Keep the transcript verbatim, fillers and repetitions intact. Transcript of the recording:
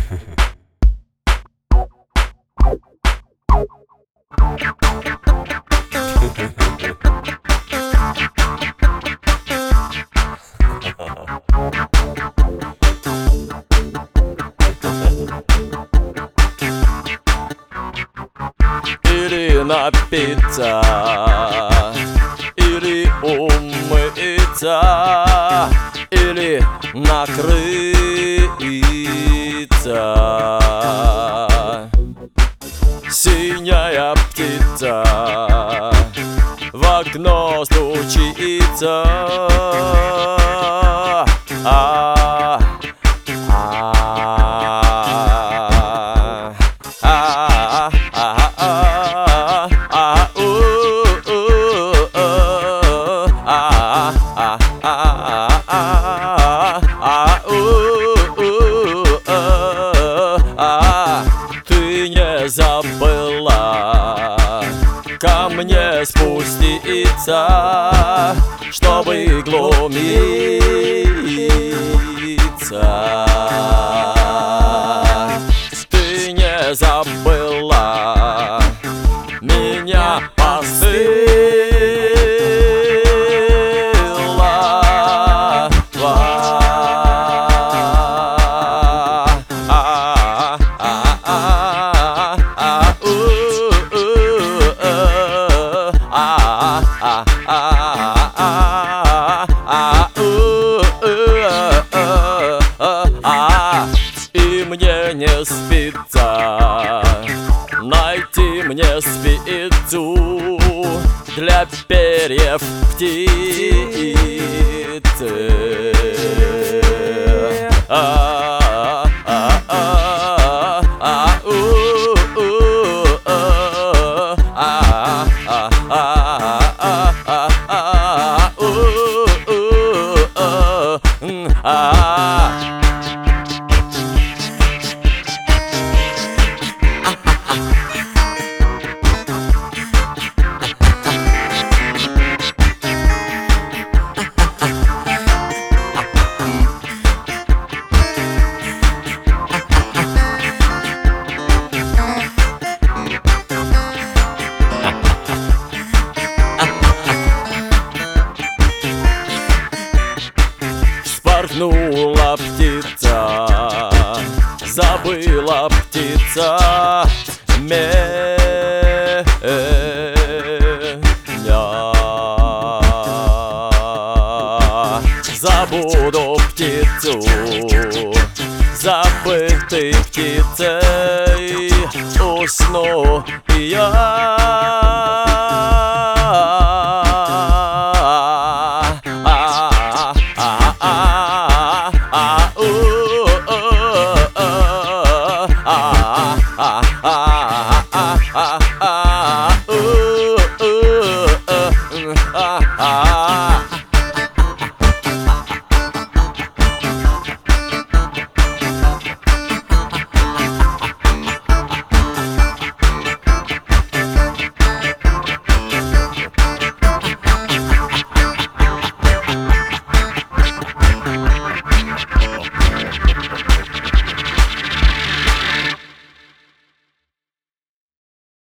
Или напиться, или умыться, или накрыться. Синяя птица в окно стучится. А, а, а, а, а, а, у, у, у, а, а, а, а, у, у, а. Ты не забыла ко мне спуститься, чтобы глумиться. Ты не забыла меня постыла. И мне не спится найти мне спицу для перьев птицы. А, а, а, а, у, у, а, а, а, а, у, а. Вспорхнула птица, забыла птица меня. Забуду птицу, забытой птицей усну я. Ah